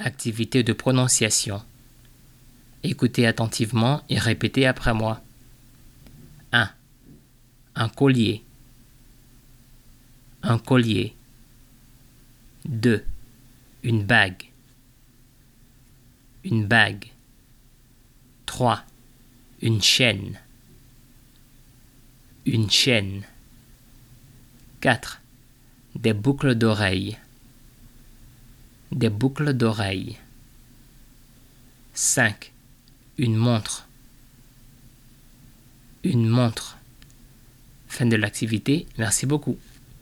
Activité de prononciation. Écoutez attentivement et répétez après moi. 1. Un collier. Un collier. 2. Une bague. Une bague. 3. Une chaîne. Une chaîne. 4. Des boucles d'oreilles. Des boucles d'oreilles. 5. Une montre. Une montre. Fin de l'activité. Merci beaucoup.